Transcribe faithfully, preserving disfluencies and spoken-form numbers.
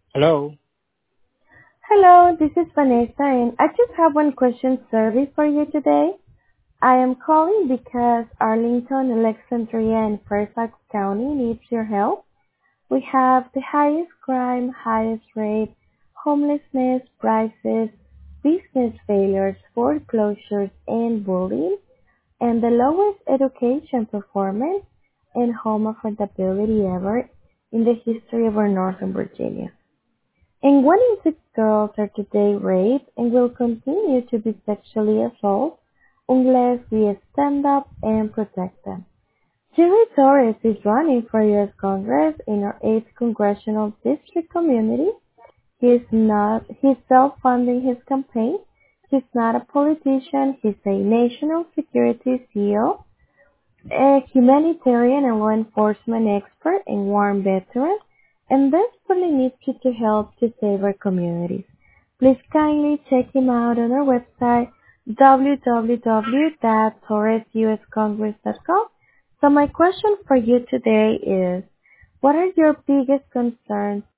Hello. Hello, this is Vanessa, and I just have one question survey for you today. I am calling because Arlington, Alexandria, and Fairfax County needs your help. We have the highest crime, highest rate, homelessness, prices, business failures, foreclosures, and bullying, and the lowest education performance and home affordability ever in the history of our Northern Virginia. And one in six girls are today raped and will continue to be sexually assaulted unless we stand up and protect them. Jerry Torres is running for U S Congress in our eighth Congressional District community. He is not, he's self-funding his campaign. He's not a politician. He's a national security C E O, a humanitarian and law enforcement expert and war veteran, and desperately needs you to help to save our communities. Please kindly check him out on our website w w w dot torres u s congress dot com. So my question for you today is, what are your biggest concerns